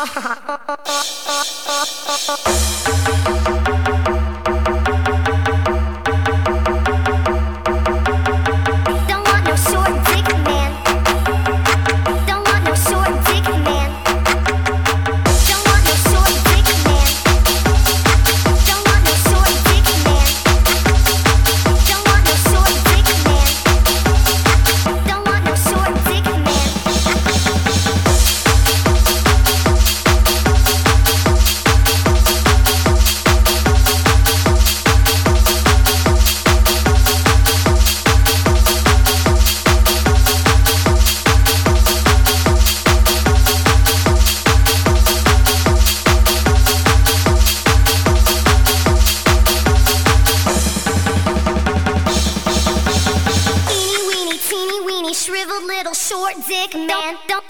Shriveled little short dick man. Don't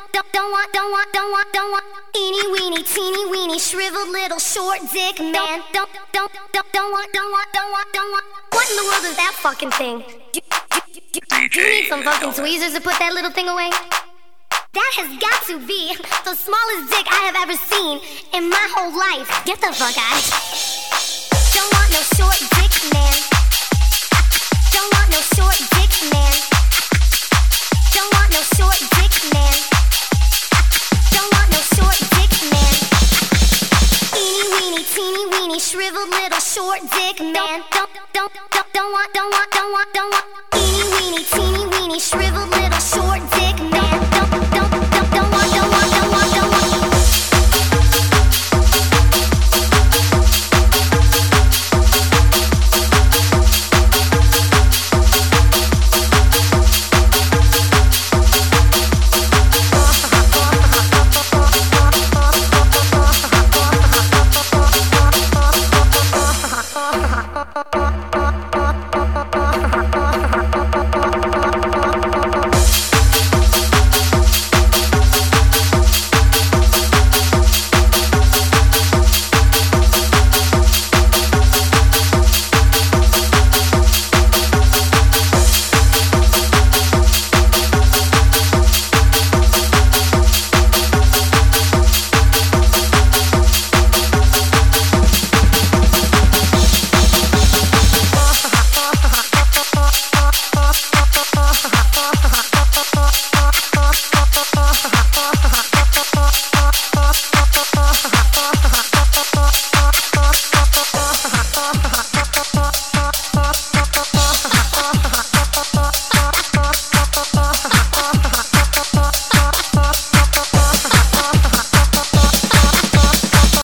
want. Eeny weeny teeny weeny shriveled little short dick man. Don't want. What in the world is that fucking thing? Do you need some fucking tweezers to put that little thing away? That has got to be the smallest dick I have ever seen in my whole life. Get the fuck out. Don't want no short dick man. Don't want no short dick man. Don't want no short dick man. Don't want no short dick man. Eeny weeny teeny weeny shriveled little short dick man. Don't want. Eeny weeny teeny weeny shriveled